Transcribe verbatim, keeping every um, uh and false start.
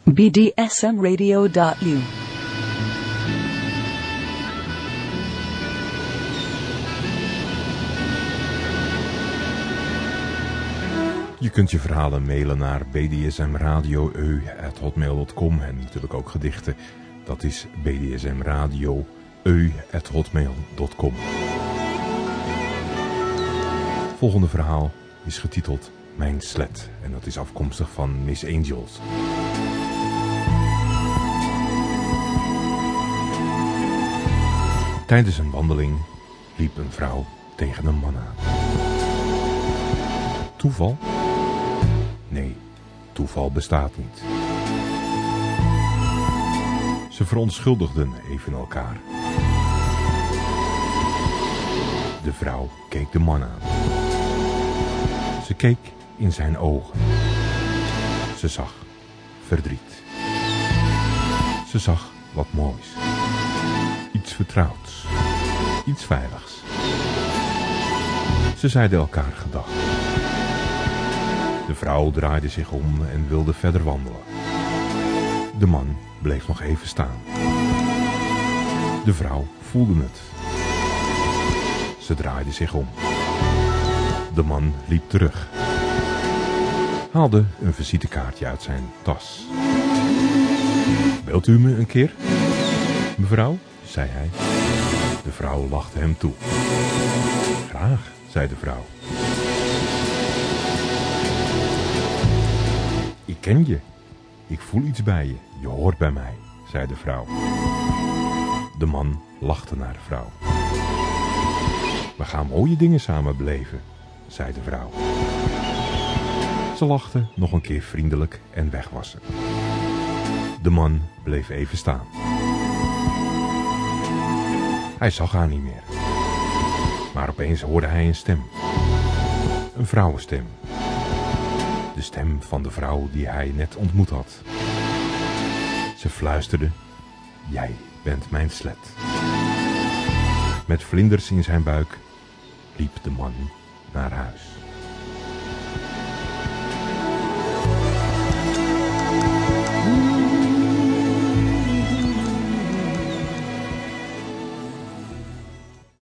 b d s m radio dot u. Je kunt je verhalen mailen naar b d s m radio u at hotmail dot com en natuurlijk ook gedichten. Dat is b d s m radio u at hotmail dot com. Het volgende verhaal is getiteld Mijn sled en dat is afkomstig van Miss Angels. Tijdens een wandeling liep een vrouw tegen een man aan. Toeval? Nee, toeval bestaat niet. Ze verontschuldigden even elkaar. De vrouw keek de man aan. Ze keek in zijn ogen. Ze zag verdriet. Ze zag wat moois. Iets vertrouwds. Iets veiligs. Ze zeiden elkaar gedag. De vrouw draaide zich om en wilde verder wandelen. De man bleef nog even staan. De vrouw voelde het. Ze draaide zich om. De man liep terug. Haalde een visitekaartje uit zijn tas. Wilt u me een keer? Mevrouw, zei hij. De vrouw lachte hem toe. Graag, zei de vrouw. Ik ken je. Ik voel iets bij je. Je hoort bij mij, zei de vrouw. De man lachte naar de vrouw. We gaan mooie dingen samen beleven, zei de vrouw. Ze lachte nog een keer vriendelijk en weg was ze. De man bleef even staan. Hij zag haar niet meer. Maar opeens hoorde hij een stem. Een vrouwenstem. De stem van de vrouw die hij net ontmoet had. Ze fluisterde, jij bent mijn sled. Met vlinders in zijn buik liep de man naar huis.